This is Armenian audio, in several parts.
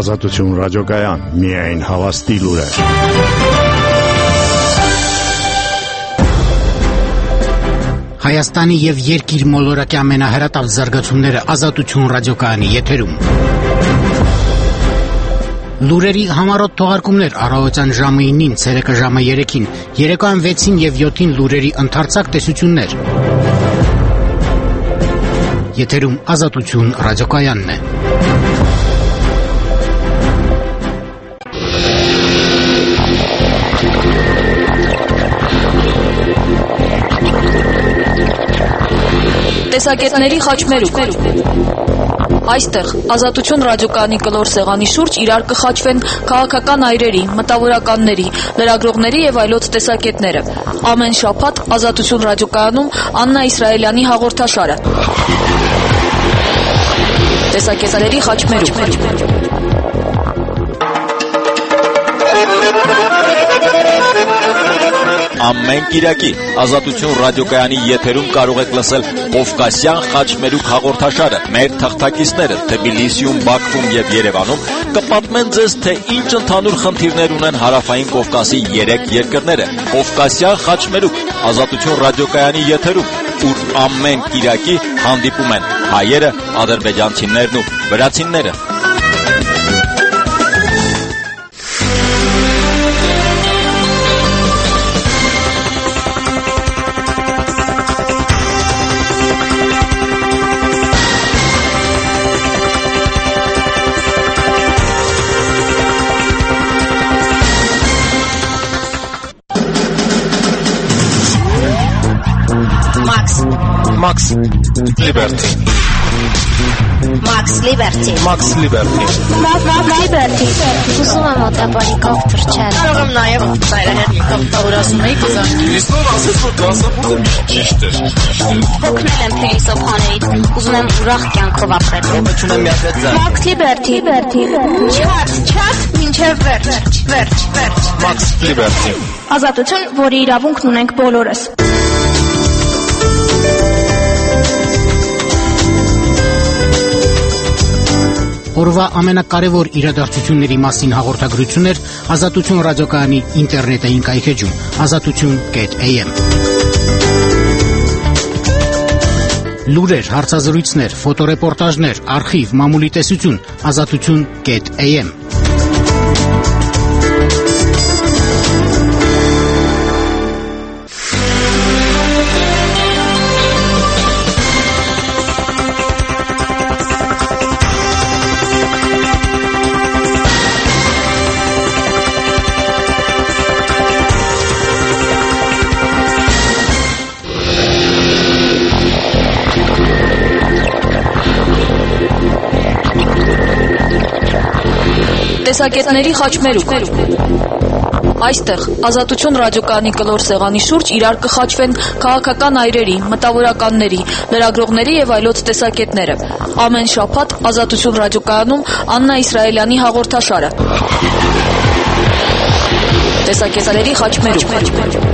Ազատություն ռադիոկայան, միայն հավաստի լուրեր։ Հայաստանի եւ երկիր մոլորակի ամենահրատապ զարգացումները Ազատություն ռադիոկայանի եթերում։ Լուրերի համառոտ թողարկումներ առավոտյան ժամը 9-ին, ցերեկը ժամը 3-ին, երեկոյան 6-ին եւ 7-ին լուրերի ընդարձակ տեսություններ։ Եթերում Ազատություն ռադիոկայանն է։ Տեսակետների խաչմերուկ։ Այստեղ Ազատություն ռադիոկայանի կլոր սեղանի շուրջ իրար կխաչվեն քաղաքական այրերի, մտավորականների, լրագրողների եւ այլոց տեսակետները։ Ամեն շաբաթ Ազատություն ռադիոկայանում Աննա Իսրայելյանի հաղորդաշարը։ Տեսակետների խաչմերուկ։ Ամեն կիրակի Ազատություն ռադիոկայանի եթերում կարող եք լսել Կովկասյան խաչմերուկ հաղորդաշարը։ Մեր թղթակիցները Թբիլիսիում, Բաքվում եւ Երևանում կպատմեն ձեզ, թե ինչ ընդհանուր խնդիրներ ունեն Հարավային Կովկասի 3 երկրները։ Կովկասյան խաչմերուկ Ազատություն ռադիոկայանի եթերում, ուր ամեն կիրակի հանդիպում են հայերը, ադրբեջանցիներն ու վրացիները։ Max Liberty. Max Liberty. Max Liberty. Liberty. Ուզում եմ մոտաբանիկով թռչել։ Կարող եմ նաև ծայրահեղիկով տավորասում էի կզարկի։ Լիսնով ասես, որ դասապուրը ճիշտ է։ Հոգնել եմ փիլիսոփաներից։ Ուզում եմ ուրախ կյանքով ապրել։ Ողջունում եմ միացած։ Max Liberty. Չաթ, մինչև վերջ։ Max Liberty. Ազատություն, որի իրավունքն ունենք բոլորս։ Օրվա ամենակարևոր իրադարձությունների մասին հաղորդագրություններ Ազատություն ռադիոկայանի ինտերնետային կայքեջում azatutun.am։ Լուրեր, հարցազրույցներ, ֆոտոռեպորտաժներ, արխիվ, մամուլի տեսություն azatutun.am։ Տեսակետների խաչմերուկ։ Այստեղ Ազատություն ռադիոկայանի կլոր սեղանի շուրջ իրար կխաչվեն քաղաքական այրերի, մտավորականների, լրագրողների եւ այլոց տեսակետները։ Ամեն շաբաթ Ազատություն ռադիոկայանում Աննա Իսրայելյանի հաղորդաշարը։ Տեսակետների խաչմերուկ։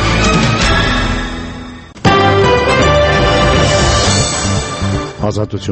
Ազատություն